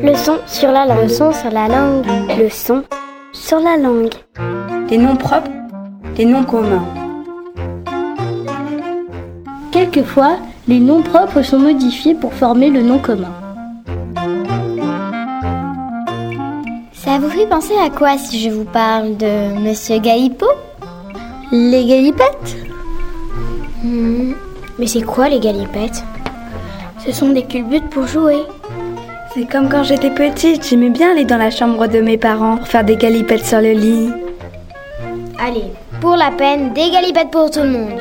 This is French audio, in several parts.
Leçon sur la langue. Leçon sur la langue. Leçon sur la langue. Les noms propres, les noms communs. Quelquefois, les noms propres sont modifiés pour former le nom commun. Ça vous fait penser à quoi si je vous parle de Monsieur Galipeau? Les galipettes? Mais c'est quoi les galipettes? Ce sont des culbutes pour jouer. C'est comme quand j'étais petite, j'aimais bien aller dans la chambre de mes parents pour faire des galipettes sur le lit. Allez, pour la peine, des galipettes pour tout le monde.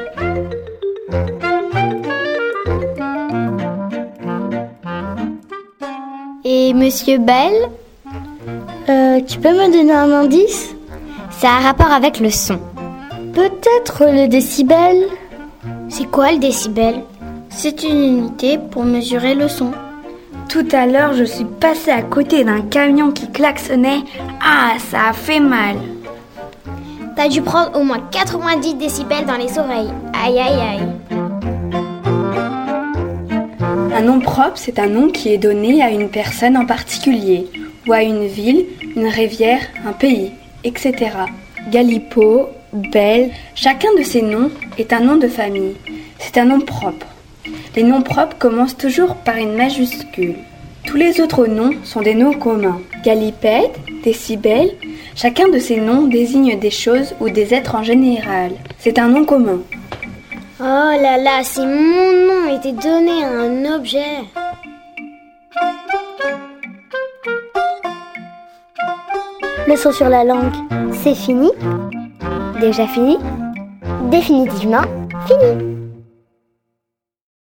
Et Monsieur Bell? Tu peux me donner un indice? Ça a un rapport avec le son. Peut-être le décibel? C'est quoi le décibel? C'est une unité pour mesurer le son. Tout à l'heure, je suis passée à côté d'un camion qui klaxonnait. Ah, ça a fait mal. T'as dû prendre au moins 90 décibels dans les oreilles. Aïe, aïe, aïe. Un nom propre, c'est un nom qui est donné à une personne en particulier, ou à une ville, une rivière, un pays, etc. Galipeau, Bell, chacun de ces noms est un nom de famille. C'est un nom propre. Les noms propres commencent toujours par une majuscule. Tous les autres noms sont des noms communs. Galipette, décibel, chacun de ces noms désigne des choses ou des êtres en général. C'est un nom commun. Oh là là, si mon nom était donné à un objet. Leçon sur la langue. C'est fini? Déjà fini? Définitivement fini.